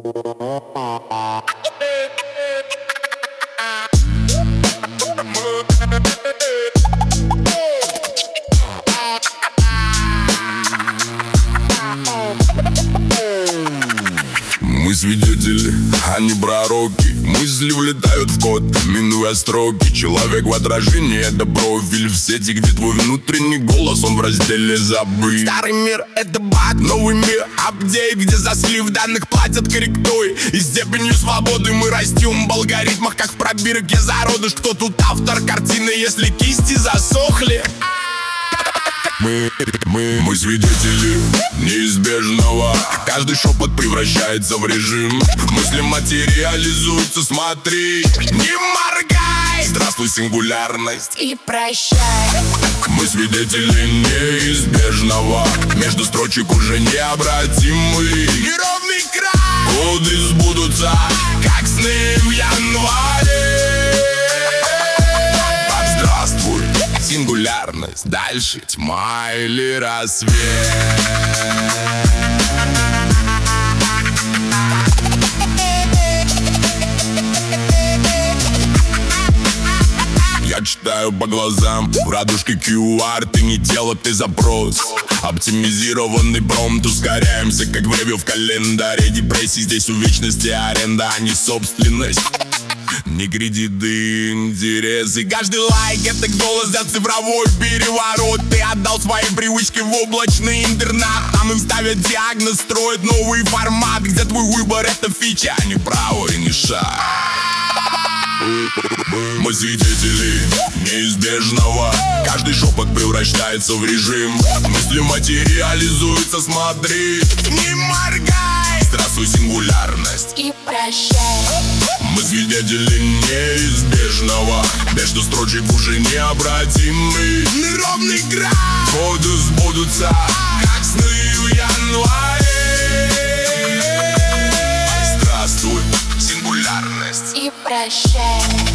Мы свидетели, а не пророки. Мысли влетают в код, минуя строки. Человек в отражении — это профиль в сети, где твой внутренний голос, он в разделе забыт. Старый мир — это баг, новый мир — апдейт, где за слив данных платят корректой. И степенью свободы мы растем в алгоритмах, как в пробирке зародыш. Кто тут автор картины, если кисти засохли? Мы свидетели неизбежного. Каждый шепот превращается в режим. Мысли материализуются, смотри, не моргай. Здравствуй, сингулярность, и прощай. Мы свидетели неизбежного. Между строчек уже необратимый неровный край. Годы сбудутся, как сны в январе. Здравствуй, сингулярность, дальше тьма или рассвет. Я читаю по глазам, в радужке QR. Ты не тело, ты запрос. Оптимизированный промпт, ускоряемся, как время в календаре. Депрессии здесь у вечности аренда, а не собственность. Не кредиты, интересы. Каждый лайк — это голос за цифровой переворот. Ты отдал свои привычки в облачный интернат. Там им ставят диагноз, строят новый формат, где твой выбор — это фича, а не право и не шаг. Мы свидетели неизбежного. Каждый шепот превращается в режим. Мысли материализуются, смотри, не моргай. Здравствуй, сингулярность, и прощай. Мы свидетели неизбежного. Между строчек уже необратимый неровный край. Годы сбудутся, как сны в январе. Здравствуй, сингулярность, и прощай.